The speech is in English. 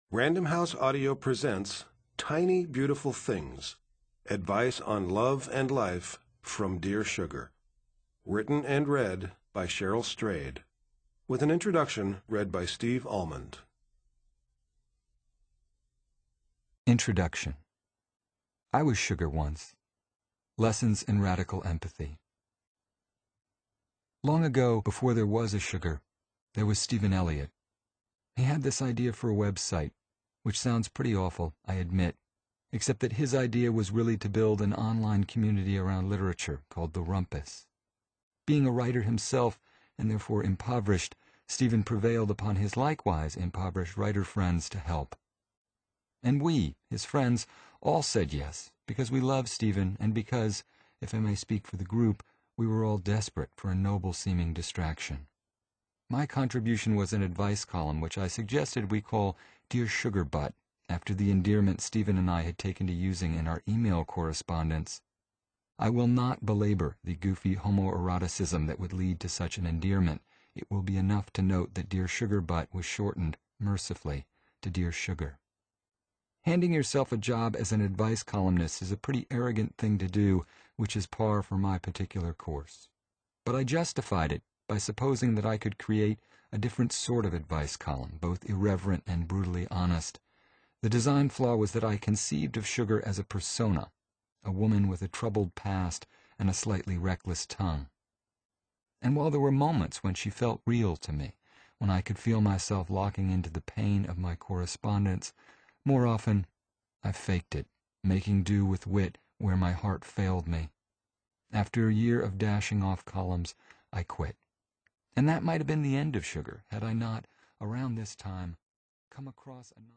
Random House Audio presents Tiny Beautiful Things, Advice on Love and Life from Dear Sugar. Written and read by Cheryl Strayed, with an introduction read by Steve Almond. Introduction. I was Sugar once. Lessons in Radical Empathy. Long ago, before there was a Sugar, there was Stephen Elliott. He had this idea for a website, which sounds pretty awful, I admit, except that his idea was really to build an online community around literature called the Rumpus. Being a writer himself, and therefore impoverished, Stephen prevailed upon his likewise impoverished writer friends to help. And we, his friends, all said yes, because we loved Stephen and because, if I may speak for the group, we were all desperate for a noble-seeming distraction. My contribution was an advice column which I suggested we call Dear Sugar Butt, after the endearment Stephen and I had taken to using in our email correspondence. I will not belabor the goofy homoeroticism that would lead to such an endearment. It will be enough to note that Dear Sugar Butt was shortened, mercifully, to Dear Sugar. Handing yourself a job as an advice columnist is a pretty arrogant thing to do, which is par for my particular course. But I justified it by supposing that I could create a different sort of advice column, both irreverent and brutally honest. The design flaw was that I conceived of Sugar as a persona, a woman with a troubled past and a slightly reckless tongue. And while there were moments when she felt real to me, when I could feel myself locking into the pain of my correspondence, more often I faked it, making do with wit where my heart failed me. After a year of dashing off columns, I quit. And that might have been the end of Sugar, had I not, around this time, come across a